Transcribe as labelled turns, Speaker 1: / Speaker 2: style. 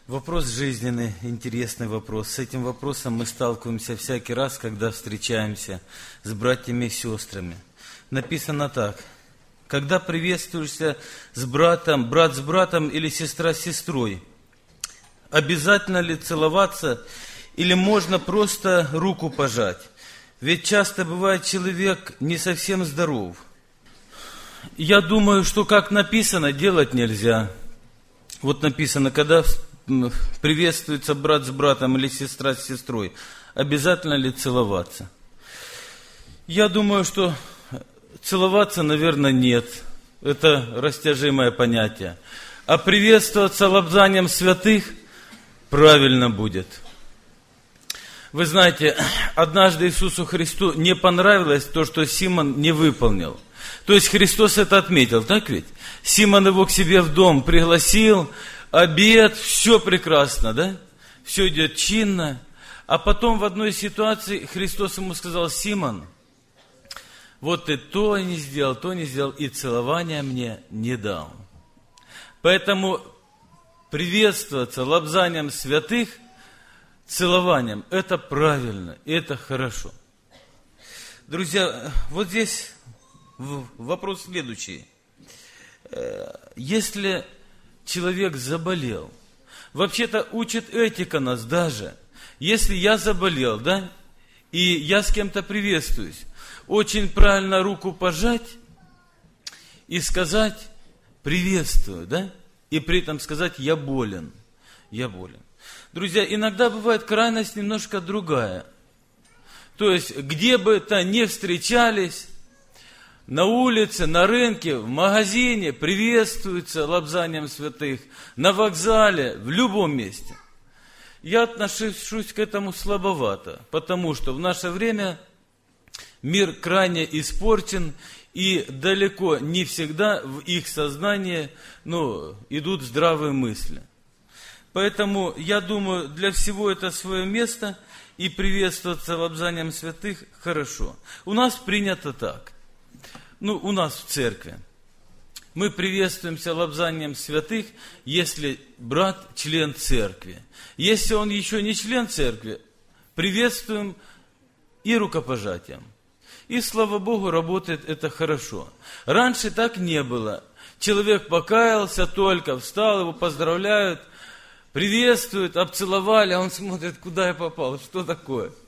Speaker 1: Вопрос жизненный, интересный вопрос. С этим вопросом мы сталкиваемся всякий раз, когда встречаемся с братьями и сестрами. Написано так. Когда приветствуешься с братом, брат с братом или сестра с сестрой, обязательно ли целоваться или можно просто руку пожать? Ведь часто бывает, человек не совсем здоров. Я думаю, что как написано, делать нельзя. Вот написано, когда приветствуется брат с братом или сестра с сестрой, обязательно ли целоваться? Я думаю, что целоваться, наверное, нет. Это растяжимое понятие. А приветствоваться лобзанием святых правильно будет. Вы знаете, однажды Иисусу Христу не понравилось то, что Симон не выполнил. То есть Христос это отметил, так ведь? Симон его к себе в дом пригласил, обед, все прекрасно, да? Все идет чинно. А потом в одной ситуации Христос ему сказал: Симон, вот ты то не сделал, и целования мне не дал. Поэтому приветствоваться лобзанием святых, целованием, это правильно, и это хорошо. Друзья, вот здесь вопрос следующий. Если человек заболел, вообще-то учит этика нас даже. Если я заболел, да, и я с кем-то приветствуюсь, очень правильно руку пожать и сказать приветствую, да, и при этом сказать я болен, я болен. Друзья, иногда бывает крайность немножко другая. То есть, где бы то ни встречались, на улице, на рынке, в магазине приветствуются лобзанием святых, на вокзале, в любом месте. Я отношусь к этому слабовато, потому что в наше время мир крайне испорчен, и далеко не всегда в их сознании идут здравые мысли. Поэтому, я думаю, для всего это свое место, и приветствоваться лобзанием святых хорошо. У нас принято так. У нас в церкви. Мы приветствуемся лобзанием святых, если брат член церкви. Если он еще не член церкви, приветствуем и рукопожатием. И, слава Богу, работает это хорошо. Раньше так не было. Человек покаялся только, встал, его поздравляют, приветствуют, обцеловали, а он смотрит, куда я попал, что такое.